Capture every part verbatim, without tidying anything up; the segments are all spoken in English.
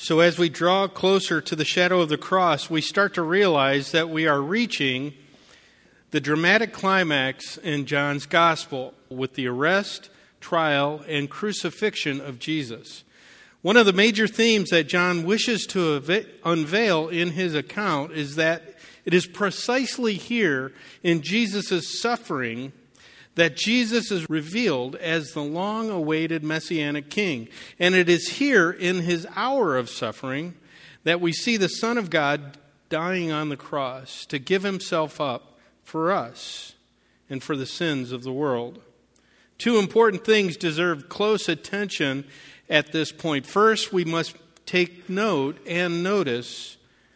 So as we draw closer to the shadow of the cross, we start to realize that we are reaching the dramatic climax in John's gospel with the arrest, trial, and crucifixion of Jesus. One of the major themes that John wishes to unveil in his account is that it is precisely here in Jesus' suffering that Jesus is revealed as the long-awaited Messianic King. And it is here in his hour of suffering that we see the Son of God dying on the cross to give himself up for us and for the sins of the world. Two important things deserve close attention at this point. First, we must take note and notice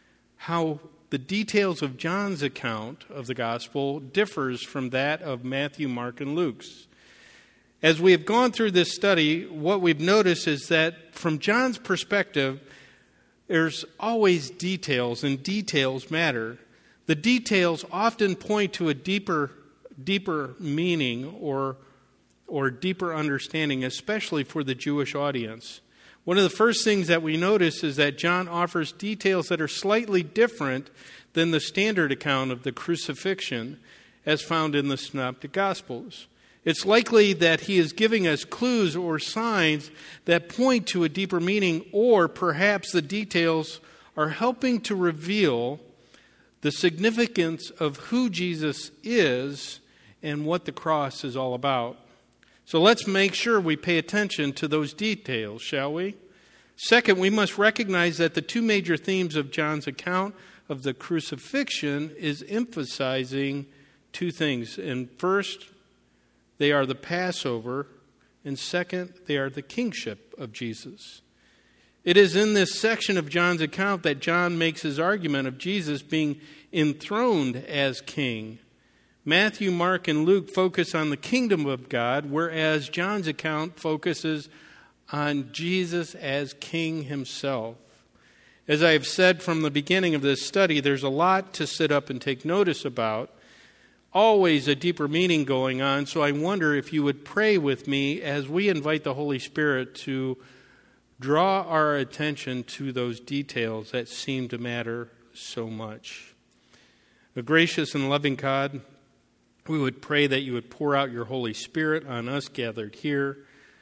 how the details of John's account of the gospel differs from that of Matthew, Mark, and Luke's. As we have gone through this study, what we've noticed is that from John's perspective, there's always details, and details matter. The details often point to a deeper, deeper meaning or, or deeper understanding, especially for the Jewish audience. One of the first things that we notice is that John offers details that are slightly different than the standard account of the crucifixion as found in the Synoptic Gospels. It's likely that he is giving us clues or signs that point to a deeper meaning, or perhaps the details are helping to reveal the significance of who Jesus is and what the cross is all about. So let's make sure we pay attention to those details, shall we? Second, we must recognize that the two major themes of John's account of the crucifixion is emphasizing two things. And first, they are the Passover, and second, they are the kingship of Jesus. It is in this section of John's account that John makes his argument of Jesus being enthroned as king. Matthew, Mark, and Luke focus on the kingdom of God, whereas John's account focuses on Jesus as king himself. As I have said from the beginning of this study, there's a lot to sit up and take notice about. Always a deeper meaning going on, so I wonder if you would pray with me as we invite the Holy Spirit to draw our attention to those details that seem to matter so much. A gracious and loving God, we would pray that you would pour out your Holy Spirit on us gathered here,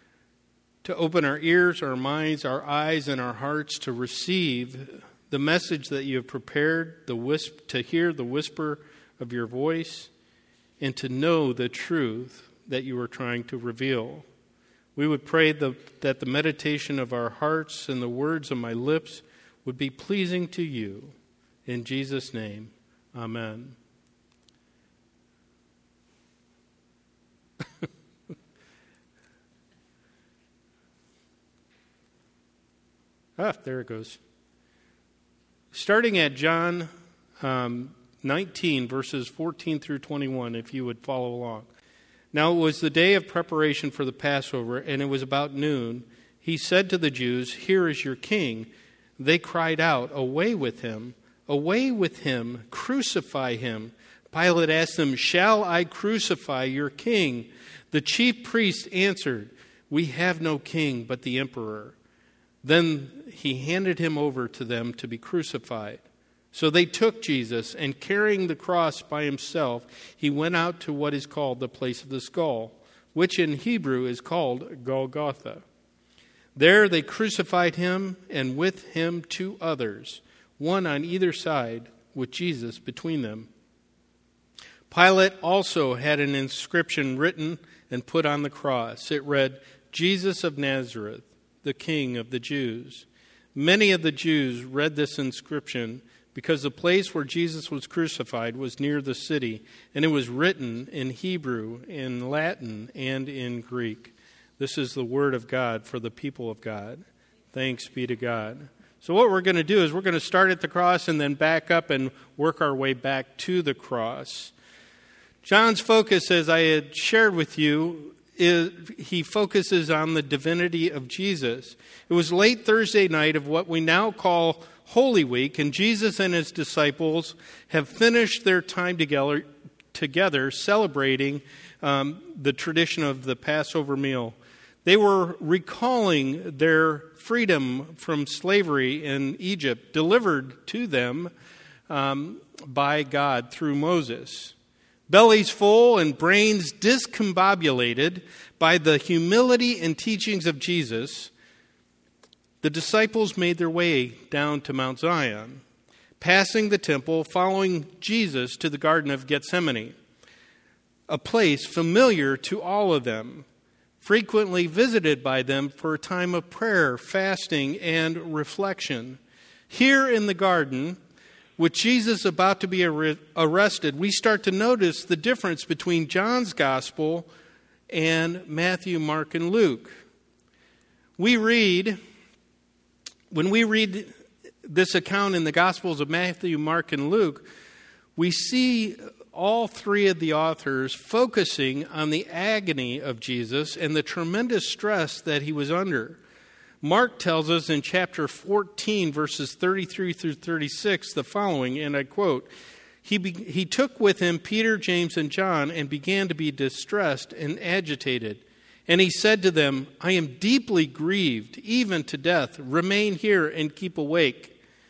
to open our ears, our minds, our eyes, and our hearts to receive the message that you have prepared, the wisp, to hear the whisper of your voice, and to know the truth that you are trying to reveal. We would pray the, that the meditation of our hearts and the words of my lips would be pleasing to you. In Jesus' name, amen. Ah, there it goes. Starting at John um, nineteen, verses fourteen through twenty-one, if you would follow along. Now it was the day of preparation for the Passover, and it was about noon. He said to the Jews, "Here is your king." They cried out, "Away with him! Away with him! Crucify him!" Pilate asked them, "Shall I crucify your king?" The chief priests answered, "We have no king but the emperor." Then he handed him over to them to be crucified. So they took Jesus, and carrying the cross by himself, he went out to what is called the place of the skull, which in Hebrew is called Golgotha. There they crucified him, and with him two others, one on either side, with Jesus between them. Pilate also had an inscription written and put on the cross. It read, "Jesus of Nazareth, the King of the Jews." Many of the Jews read this inscription because the place where Jesus was crucified was near the city, and it was written in Hebrew, in Latin, and in Greek. This is the word of God for the people of God. Thanks be to God. So what we're going to do is we're going to start at the cross and then back up and work our way back to the cross. John's focus, as I had shared with you, is he focuses on the divinity of Jesus. It was late Thursday night of what we now call Holy Week, and Jesus and his disciples have finished their time together, together celebrating um, the tradition of the Passover meal. They were recalling their freedom from slavery in Egypt delivered to them um, by God through Moses. Bellies full and brains discombobulated by the humility and teachings of Jesus, the disciples made their way down to Mount Zion, passing the temple, following Jesus to the Garden of Gethsemane, a place familiar to all of them, frequently visited by them for a time of prayer, fasting, and reflection. Here in the garden, with Jesus about to be arrested, we start to notice the difference between John's gospel and Matthew, Mark, and Luke. We read, when we read this account in the Gospels of Matthew, Mark, and Luke, we see all three of the authors focusing on the agony of Jesus and the tremendous stress that he was under. Mark tells us in chapter fourteen, verses thirty-three through thirty-six, the following, and I quote, He, be, he took with him Peter, James, and John and began to be distressed and agitated. And he said to them, I am deeply grieved, even to death. Remain here and keep awake.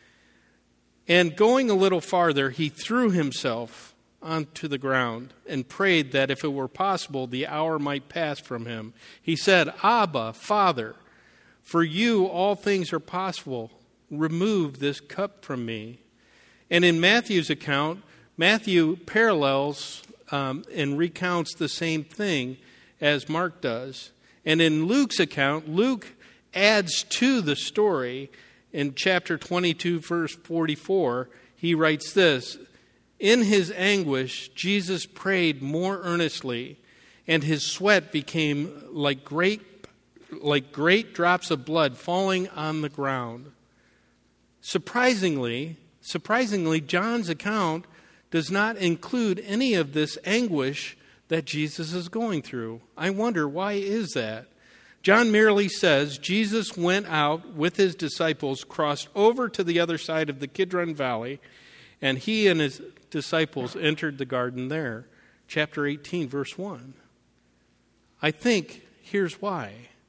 And going a little farther, he threw himself onto the ground and prayed that if it were possible, the hour might pass from him. He said, Abba, Father, for you all things are possible. Remove this cup from me. And in Matthew's account, Matthew parallels um, and recounts the same thing as Mark does. And in Luke's account, Luke adds to the story. In chapter twenty-two, verse forty-four, he writes this, In his anguish, Jesus prayed more earnestly, and his sweat became like great, like great drops of blood falling on the ground. Surprisingly, surprisingly, John's account does not include any of this anguish that Jesus is going through. I wonder, why is that? John merely says Jesus went out with his disciples, crossed over to the other side of the Kidron Valley, and he and his disciples entered the garden there. Chapter eighteen, verse one. I think here's why.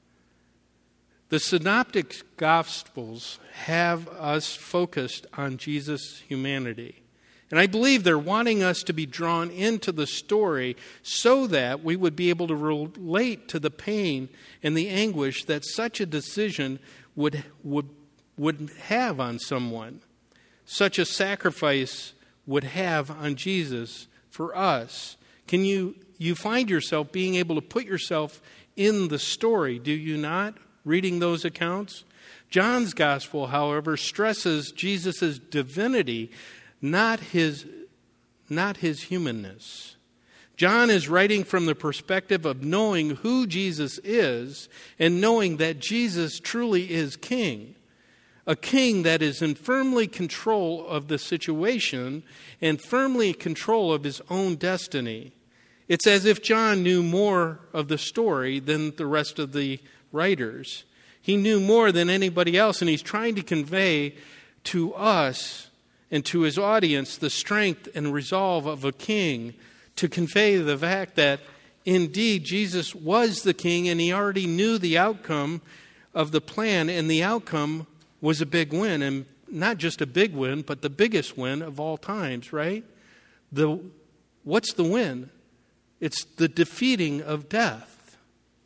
The Synoptic Gospels have us focused on Jesus' humanity. And I believe they're wanting us to be drawn into the story so that we would be able to relate to the pain and the anguish that such a decision would, would, would have on someone. Such a sacrifice would have on Jesus for us. Can you, you find yourself being able to put yourself in the story, do you not, reading those accounts? John's gospel, however, stresses Jesus' divinity, not his, not his humanness. John is writing from the perspective of knowing who Jesus is and knowing that Jesus truly is king. A king that is in firmly control of the situation and firmly in control of his own destiny. It's as if John knew more of the story than the rest of the writers. He knew more than anybody else, and he's trying to convey to us and to his audience the strength and resolve of a king, to convey the fact that indeed Jesus was the king and he already knew the outcome of the plan, and the outcome was a big win, and not just a big win, but the biggest win of all times, right? The what's the win? It's the defeating of death.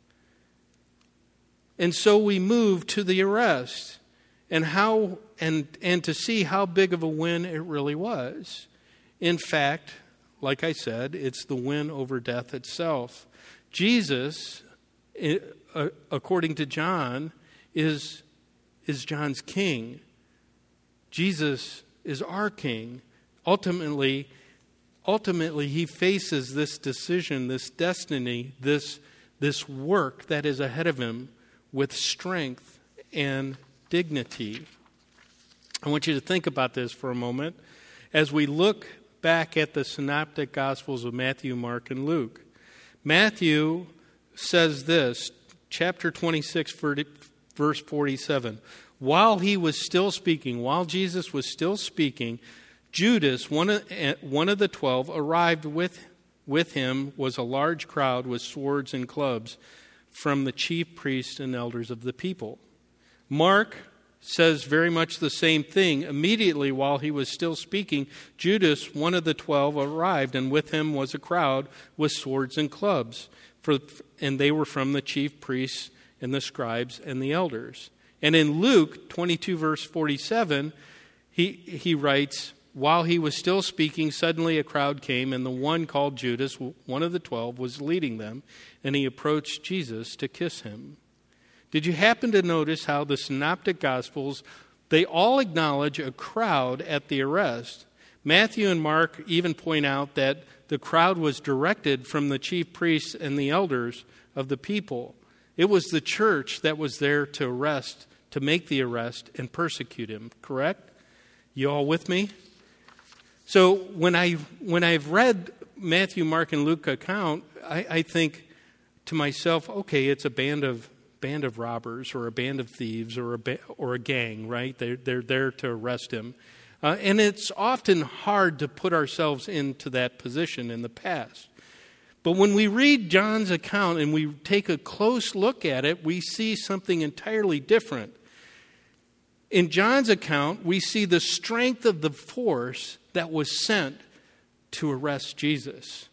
And so we move to the arrest and how and and to see how big of a win it really was. In fact, like I said, it's the win over death itself. Jesus, according to John, is is John's king. Jesus is our king. Ultimately, ultimately he faces this decision, this destiny, this this work that is ahead of him with strength and dignity. I want you to think about this for a moment as we look back at the Synoptic Gospels of Matthew, Mark, and Luke. Matthew says this, chapter twenty-six, verse forty-seven. While he was still speaking, while Jesus was still speaking, Judas, one of, one of the twelve, arrived with, with him was a large crowd with swords and clubs from the chief priests and elders of the people. Mark says very much the same thing. Immediately while he was still speaking, Judas, one of the twelve, arrived, and with him was a crowd with swords and clubs, for, and they were from the chief priests and the scribes and the elders. And in Luke twenty-two, verse forty-seven, he, he writes, while he was still speaking, suddenly a crowd came, and the one called Judas, one of the twelve, was leading them, and he approached Jesus to kiss him. Did you happen to notice how the Synoptic Gospels, they all acknowledge a crowd at the arrest? Matthew and Mark even point out that the crowd was directed from the chief priests and the elders of the people. It was the church that was there to arrest, to make the arrest and persecute him, correct? You all with me? So when I when I've read Matthew, Mark, and Luke account, I, I think to myself, okay, it's a band of band of robbers or a band of thieves or a ba- or a gang, right? They're they're there to arrest him, uh, and it's often hard to put ourselves into that position in the past. But when we read John's account and we take a close look at it, we see something entirely different. In John's account, we see the strength of the force that was sent to arrest Jesus.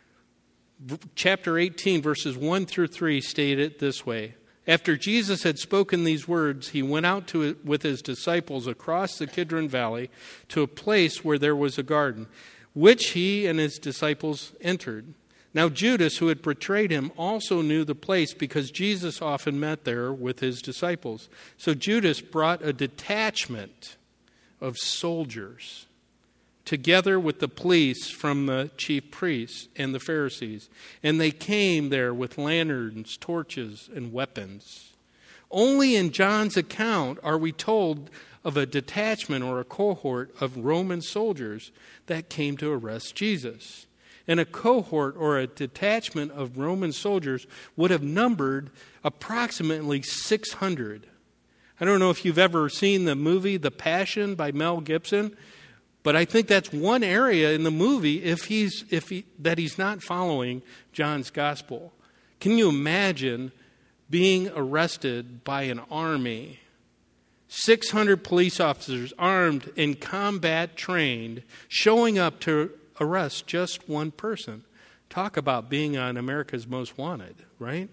Chapter eighteen, verses one through three state it this way. After Jesus had spoken these words, he went out to, with his disciples across the Kidron Valley to a place where there was a garden, which he and his disciples entered. Now Judas, who had betrayed him, also knew the place because Jesus often met there with his disciples. So Judas brought a detachment of soldiers together with the police from the chief priests and the Pharisees. And they came there with lanterns, torches, and weapons. Only in John's account are we told of a detachment or a cohort of Roman soldiers that came to arrest Jesus. And a cohort or a detachment of Roman soldiers would have numbered approximately six hundred. I don't know if you've ever seen the movie The Passion by Mel Gibson, but I think that's one area in the movie if he's if he, that he's not following John's gospel. Can you imagine being arrested by an army, six hundred police officers armed and combat trained, showing up to arrest just one person? Talk about being on America's Most Wanted, right?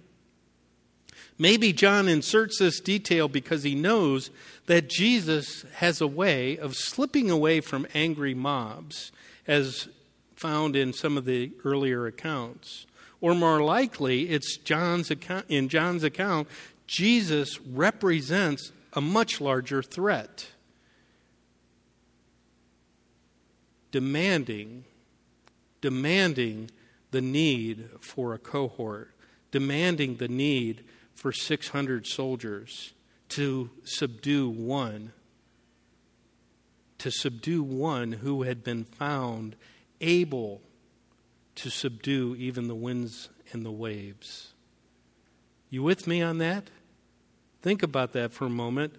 Maybe John inserts this detail because he knows that Jesus has a way of slipping away from angry mobs, as found in some of the earlier accounts. Or more likely, it's John's account, in John's account, Jesus represents a much larger threat, demanding, demanding the need for a cohort, demanding the need for six hundred soldiers to subdue one, to subdue one who had been found able to subdue even the winds and the waves. You with me on that? Think about that for a moment.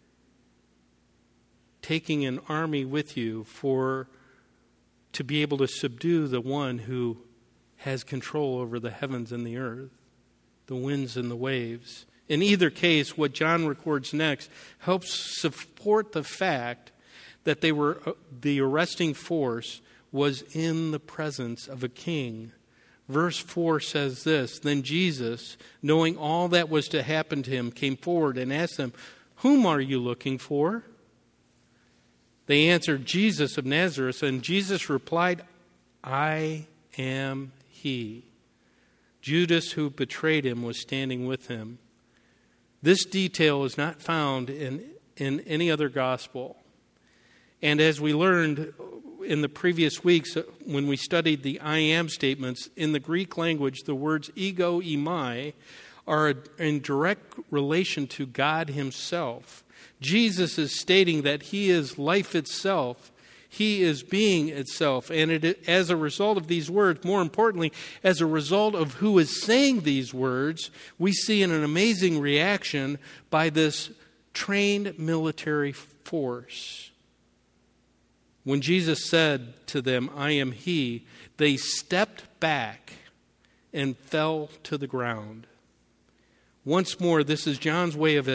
Taking an army with you for to be able to subdue the one who has control over the heavens and the earth, the winds and the waves. In either case, what John records next helps support the fact that they were the arresting force was in the presence of a king. Verse four says this, "Then Jesus, knowing all that was to happen to him, came forward and asked them, 'Whom are you looking for?' They answered, 'Jesus of Nazareth.' And Jesus replied, 'I am he.' Judas, who betrayed him, was standing with him." This detail is not found in, in any other gospel. And as we learned in the previous weeks when we studied the I am statements, in the Greek language, the words ego eimi are in direct relation to God himself. Jesus is stating that he is life itself. He is being itself. And it, as a result of these words, more importantly, as a result of who is saying these words, we see an amazing reaction by this trained military force. When Jesus said to them, "I am he," they stepped back and fell to the ground. Once more, this is John's way of ad-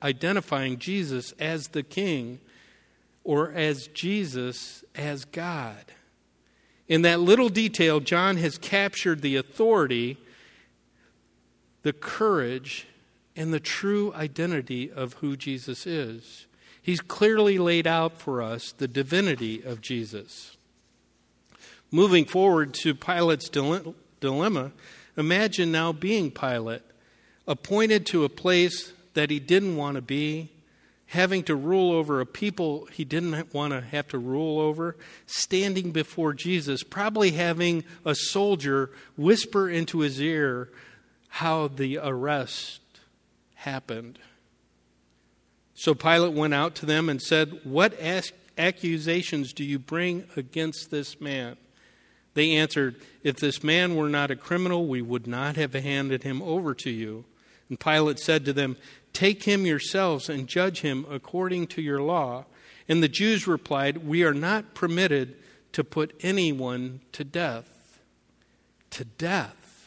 identifying Jesus as the king or as Jesus as God. In that little detail, John has captured the authority, the courage, and the true identity of who Jesus is. He's clearly laid out for us the divinity of Jesus. Moving forward to Pilate's dilemma, imagine now being Pilate, appointed to a place that he didn't want to be, having to rule over a people he didn't want to have to rule over, standing before Jesus, probably having a soldier whisper into his ear how the arrest happened. So Pilate went out to them and said, "What accusations do you bring against this man?" They answered, "If this man were not a criminal, we would not have handed him over to you." And Pilate said to them, "Take him yourselves and judge him according to your law." And the Jews replied, "We are not permitted to put anyone to death." To death.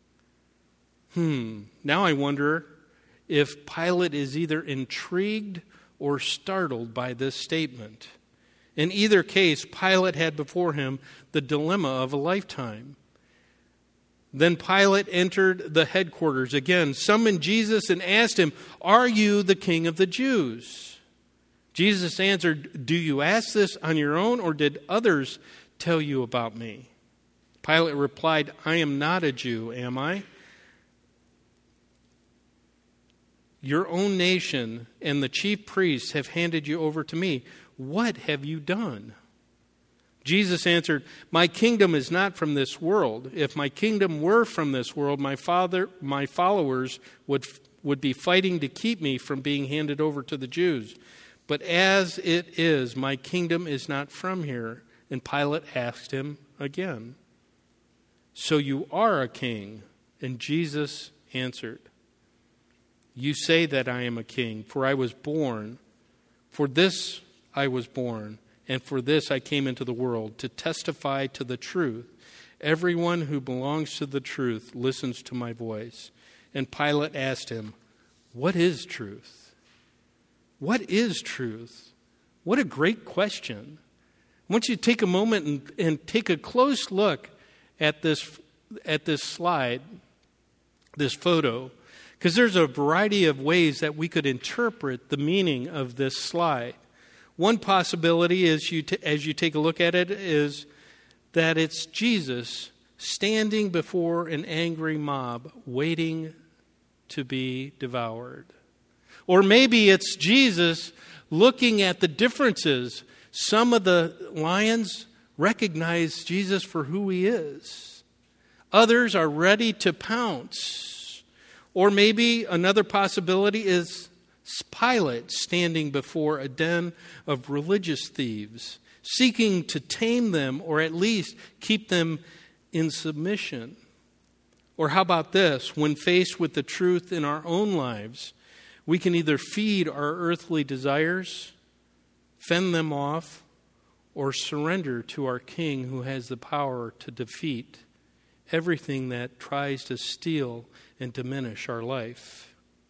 Hmm. Now I wonder if Pilate is either intrigued or startled by this statement. In either case, Pilate had before him the dilemma of a lifetime. Then Pilate entered the headquarters again, summoned Jesus, and asked him, "Are you the king of the Jews?" Jesus answered, "Do you ask this on your own, or did others tell you about me?" Pilate replied, "I am not a Jew, am I? Your own nation and the chief priests have handed you over to me. What have you done?" Jesus answered, "My kingdom is not from this world. If my kingdom were from this world, my father, my followers would, would be fighting to keep me from being handed over to the Jews. But as it is, my kingdom is not from here." And Pilate asked him again, "So you are a king?" And Jesus answered, "You say that I am a king, for I was born. For this I was born, and for this I came into the world, to testify to the truth. Everyone who belongs to the truth listens to my voice." And Pilate asked him, "What is truth?" What is truth? What a great question. I want you to take a moment and, and take a close look at this, at this slide, this photo, because there's a variety of ways that we could interpret the meaning of this slide. One possibility is you t- as you take a look at it is that it's Jesus standing before an angry mob waiting to be devoured. Or maybe it's Jesus looking at the differences. Some of the lions recognize Jesus for who he is. Others are ready to pounce. Or maybe another possibility is Pilate standing before a den of religious thieves, seeking to tame them or at least keep them in submission. Or how about this? When faced with the truth in our own lives, we can either feed our earthly desires, fend them off, or surrender to our King who has the power to defeat everything that tries to steal and diminish our life.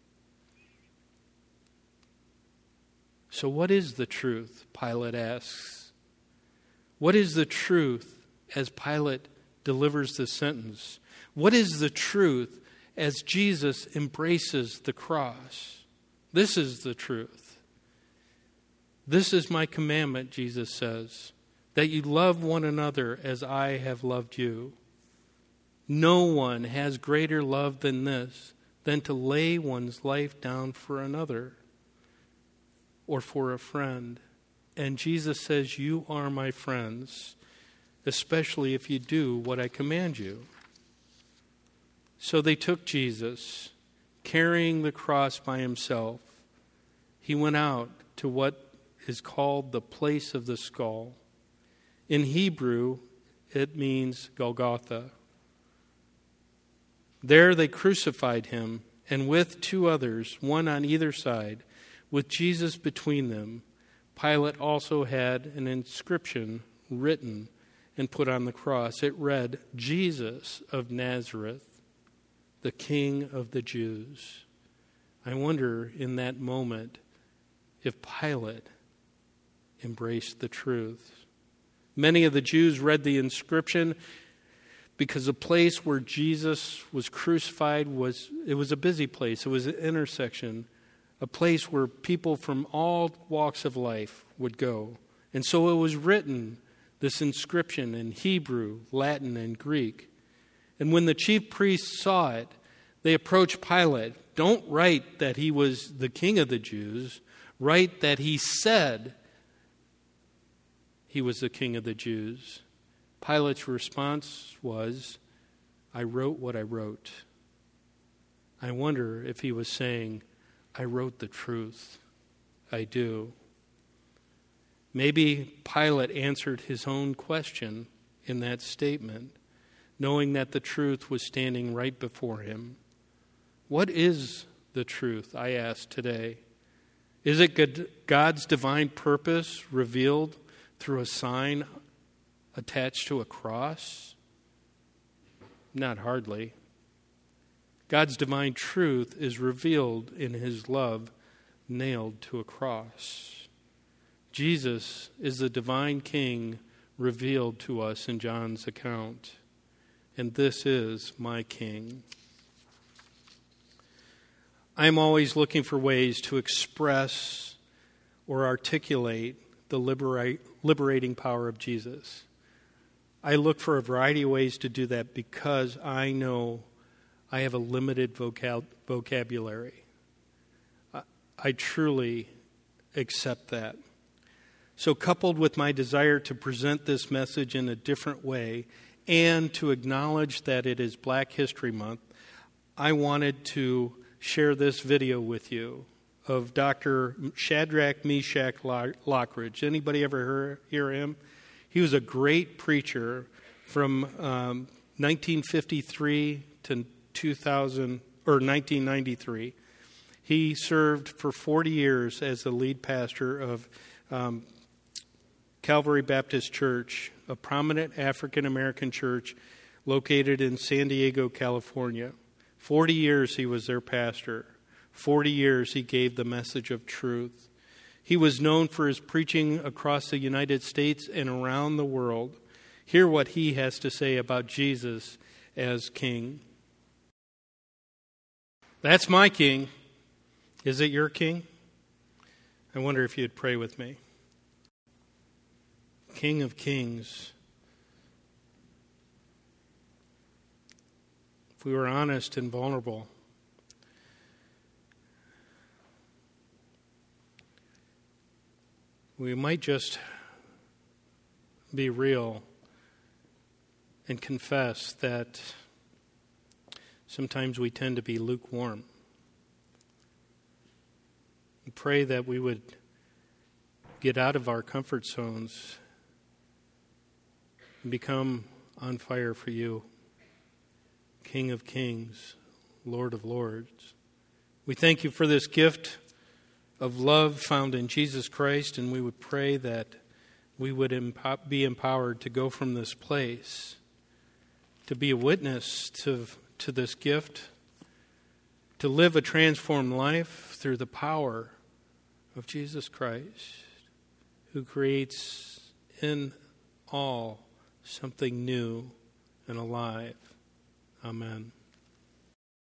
So what is the truth? Pilate asks. What is the truth as Pilate delivers the sentence? What is the truth as Jesus embraces the cross? This is the truth. "This is my commandment," Jesus says, "that you love one another as I have loved you. No one has greater love than this, than to lay one's life down for another or for a friend." And Jesus says, "You are my friends, especially if you do what I command you." So they took Jesus, carrying the cross by himself. He went out to what is called the place of the skull. In Hebrew, it means Golgotha. There they crucified him, and with two others, one on either side, with Jesus between them, Pilate also had an inscription written and put on the cross. It read, "Jesus of Nazareth, the King of the Jews." I wonder in that moment if Pilate embraced the truth. Many of the Jews read the inscription because the place where Jesus was crucified was, it was a busy place. It was an intersection, a place where people from all walks of life would go. And so it was written, this inscription, in Hebrew, Latin, and Greek. And when the chief priests saw it, they approached Pilate. Don't write that he was the king of the Jews. Write that he said he was the king of the Jews. Pilate's response was, I wrote what I wrote. I wonder if he was saying, I wrote the truth. I do. Maybe Pilate answered his own question in that statement, knowing that the truth was standing right before him. What is the truth, I ask today? Is it God's divine purpose revealed through a sign attached to a cross? Not hardly. God's divine truth is revealed in his love nailed to a cross. Jesus is the divine King revealed to us in John's account. And this is my King. I'm always looking for ways to express or articulate the liberate, liberating power of Jesus. I look for a variety of ways to do that because I know I have a limited vocab, vocabulary. I, I truly accept that. So coupled with my desire to present this message in a different way and to acknowledge that it is Black History Month, I wanted to share this video with you of Doctor Shadrach Meshach Lockridge. Anybody ever hear, hear him? He was a great preacher from um, nineteen fifty-three to two thousand or nineteen ninety-three. He served for forty years as the lead pastor of um, Calvary Baptist Church, a prominent African American church located in San Diego, California. Forty years he was their pastor. Forty years he gave the message of truth. He was known for his preaching across the United States and around the world. Hear what he has to say about Jesus as King. That's my King. Is it your King? I wonder if you'd pray with me. King of Kings. If we were honest and vulnerable, we might just be real and confess that sometimes we tend to be lukewarm. And pray that we would get out of our comfort zones and become on fire for you, King of Kings, Lord of Lords. We thank you for this gift of love found in Jesus Christ, and we would pray that we would empo- be empowered to go from this place, to be a witness to, to this gift, to live a transformed life through the power of Jesus Christ, who creates in all something new and alive. Amen.